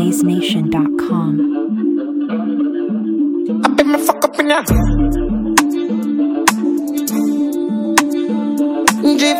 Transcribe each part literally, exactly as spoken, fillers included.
Bass Nation dot com. I bet me fuck up in ya. Jeep,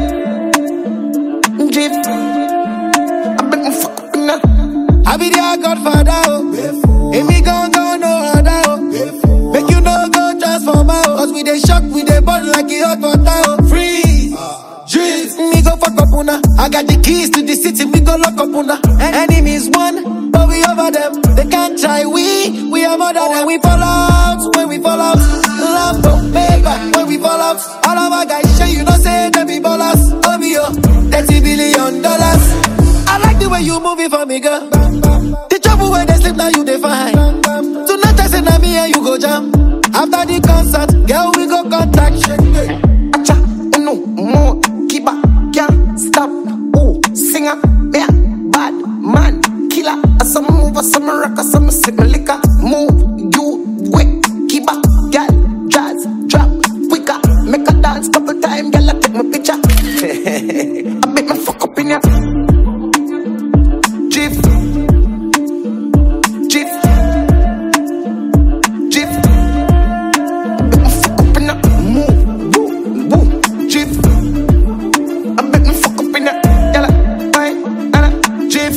Jeep. I bet me fuck up in ya. I be their godfather, oh. If me gon' go no other, oh. Make you no go transformer, oh. Cause we dey shock, we dey burn like a hot water, oh. Freeze, Jeep. Me go fuck up una. I got the keys to the city, we go lock up una. Enemies one, but we over them. They can't try we, we are more than them. We fall out, when we fall out. Lambo, Maybach, when we fall out. All of our guys say you know say them be ballers. Oh me yo, thirty billion dollars. I like the way you move it for me, girl. The trouble when they sleep now you define. Tonight I say na me and you go jam. After the concert, girl we go contact. Acha, uno, more, keep up, can't stop. Oh, singer, yeah, bad man, killer. Some move, some rock, some sip my liquor. Move, you quick, keep up, girl, jazz, drop, quicker. Make a dance couple times, girl, I take my picture. I bet my fuck up in ya. Jeep, Jeep, Jeep. I bet my fuck up in ya. Move, woo, woo, Jeep. I bet my fuck up in ya. Yalla, why, yalla, Jeep.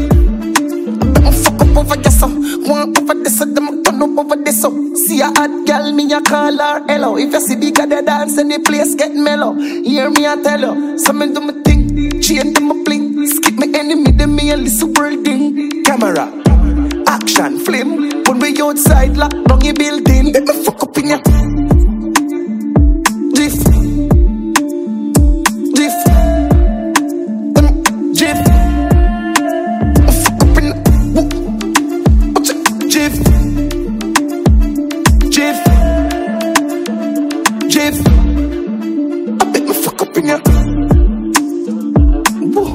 Over this, so one over this, so them turn up over this, so see a hot girl, me a call her hello. If you see bigger the dance and the place get mellow, hear me I tell you, some do me think, chain them a bling, skip me enemy, them me a little building. Camera, action, flame, when we outside, lock down your building, let me fuck up in ya. Drift, drift, um, drift. Jeff, Jeff, Jeff. I bet me fuck up in ya. Woo.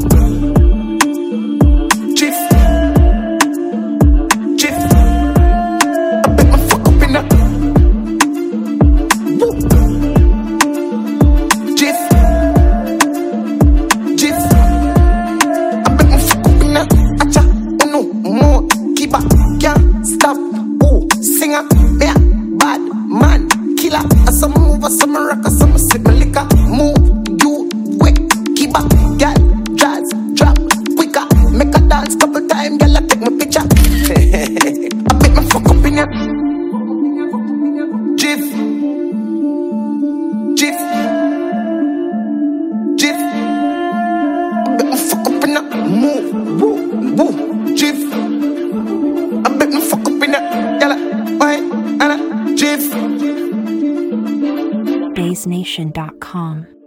Jeff, Jeff. I bet me fuck up in ya. Woo. Jeff, Jeff. I bet me fuck up in ya. Acha, uno, more, keep up, can't stop. Oh, singer, yeah, bad man, killer. Some move, some rock, some sip my liquor. Move, you quick, keep up, girl, jazz, drop, quicker. Make a dance couple times, girl, I take my picture. I bet my fuck up in ya. Jeff, Jeff, Jeff. I bet my fuck up in ya. Move, woo, woo, Jeff. I bet me fuck up in that. Yalla, why, yalla, Jeff. Bass Nation dot com.